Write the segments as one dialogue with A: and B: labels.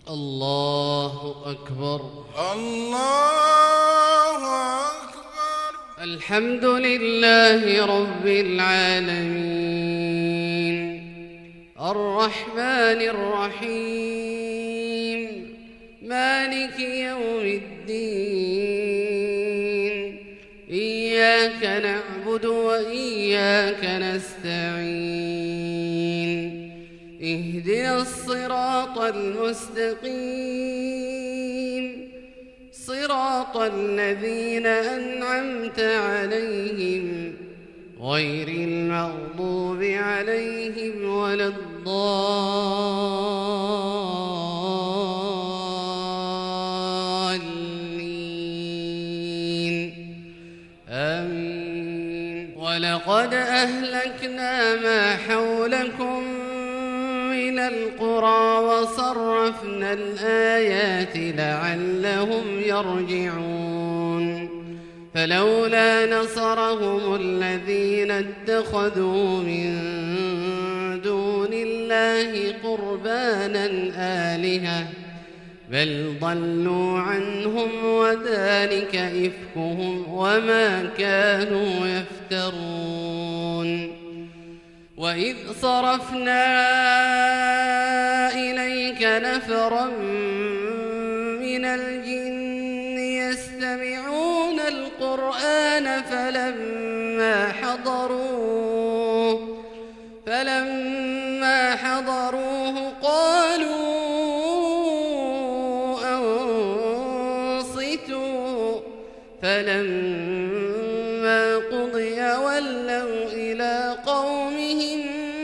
A: الله أكبر.
B: الله أكبر.
A: الحمد لله رب العالمين الرحمن الرحيم مالك يوم الدين إياك نعبد وإياك نستعين اهدنا الصراط المستقيم صراط الذين أنعمت عليهم غير المغضوب عليهم ولا الضالين آمين. ولقد أهلكنا ما حولكم من القرى وصرفنا الآيات لعلهم يرجعون فلولا نصرهم الذين اتخذوا من دون الله قربانا آلهة بل ضلوا عنهم وذلك إفكهم وما كانوا يفترون. وإذ صرفنا إليك نفرا من الجن يستمعون القرآن فلما حضروه قالوا أنصتوا فلما قضي ولوا إلى قومهم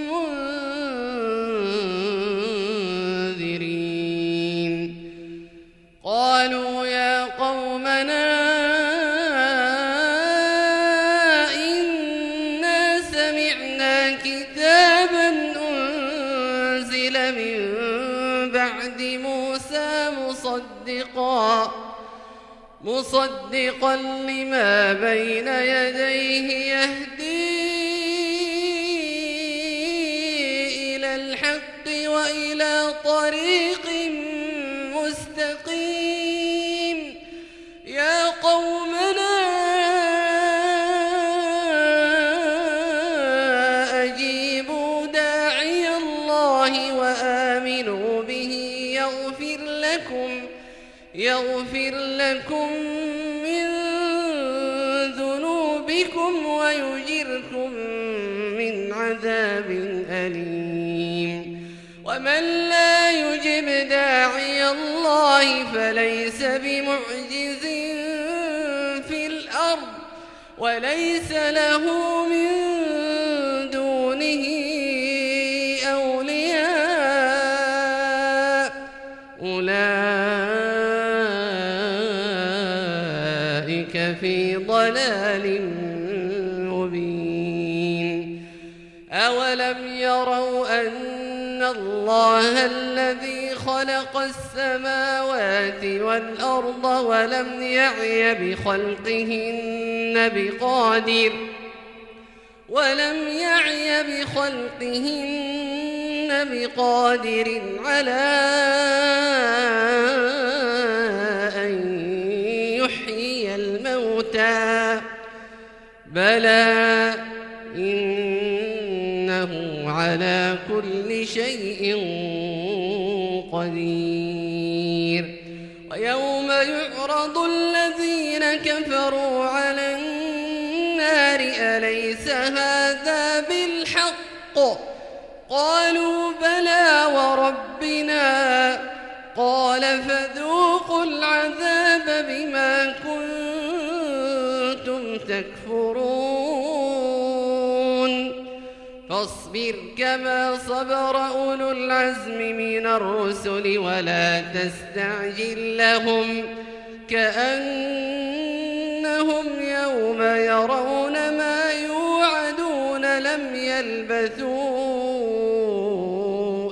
A: منذرين. قالوا يا قومنا إنا سمعنا كتابا أنزل من بعد موسى مصدقا لما بين يديه يهدي إلى الحق وإلى طريق مستقيم. يا قومنا أجيبوا داعي الله وآمنوا به يغفر لكم من ذنوبكم ويجركم من عذاب أليم. ومن لا يجب داعي الله فليس بمعجز في الأرض وليس له من دونه أولياء أولئك في ضلال مبين. أولم يروا أن الله الذي خلق السماوات والأرض ولم يعي بخلقهن بقادر على أن يحيي الموتى بلى إنه على كل شيء قدير. ويوم يعرض الذين كفروا على النار أليس هذا بالحق قالوا بلى وربنا قال فذوقوا العذاب بما كنتم تكفرون. فاصبر كما صبر أولو العزم من الرسل ولا تستعجل لهم كأنهم يوم يرون ما يوعدون لم يلبثوا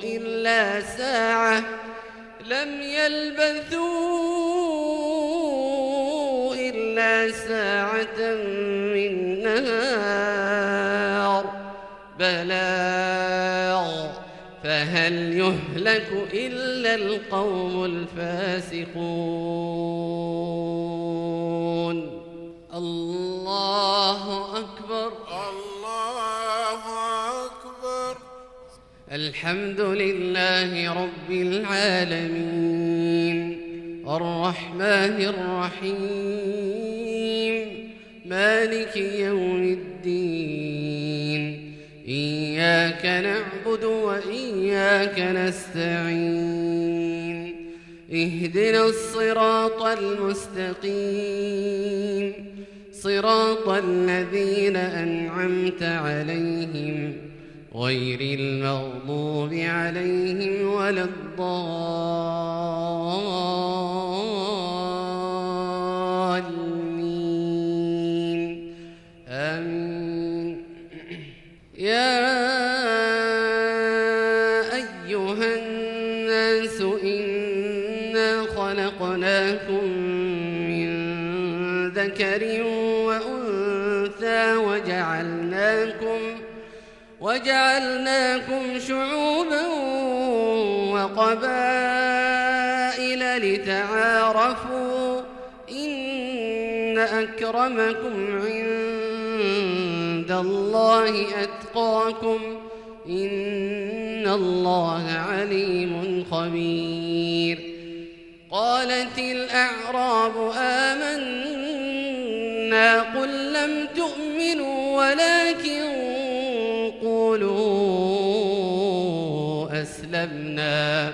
A: إلا ساعة من نهار بلاغ فهل فهل يهلك إلا القوم الفاسقون الله أكبر
B: الله أكبر.
A: الحمد لله رب العالمين الرحمن الرحيم مالك يوم الدين إياك نعبد وإياك نستعين اهدنا الصراط المستقيم صراط الذين أنعمت عليهم غير المغضوب عليهم ولا الضالين آمين. يا أيها الناس إنا خلقناكم من ذكر وأنثى وجعلناكم شعوبا وقبائل لتعارفوا إن أكرمكم عند الله أتقاكم إن الله عليم خبير. قالت الأعراب آمنا قل لم تؤمنوا ولكن قولوا أسلمنا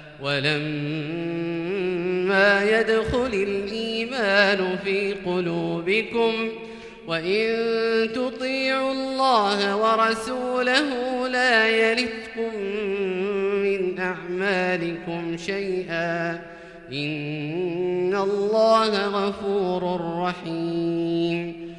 A: ولما يدخل الإيمان في قلوبكم وإن تطيعوا الله ورسوله لا يلتكم من أعمالكم شيئا إن الله غفور رحيم.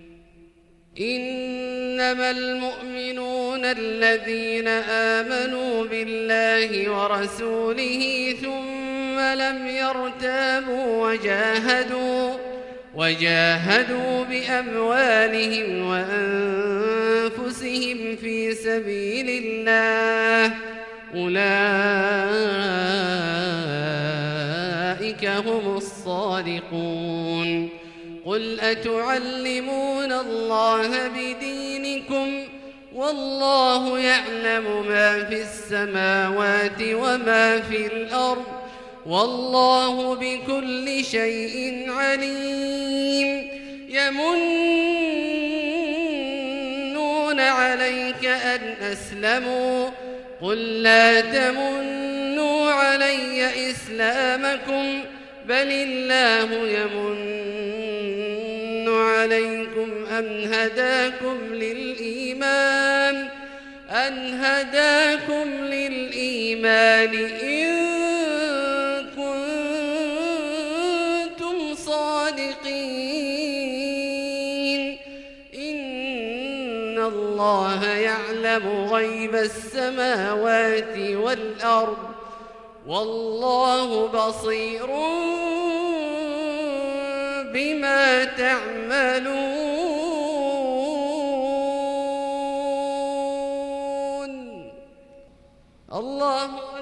A: إنما المؤمنون الذين آمنوا بالله ورسوله ثم لم يرتابوا وجاهدوا بأموالهم وأنفسهم في سبيل الله أولئك هم الصادقون. قل أتعلمون الله بدينكم والله يعلم ما في السماوات وما في الأرض والله بكل شيء عليم. يمنون عليك أن أسلموا قل لا تمنوا علي إسلامكم بل الله يمن عليكم أن هداكم للإيمان إن كنتم صادقين. إن الله يعلم غيب السماوات والأرض والله بصير بما تعملون. الله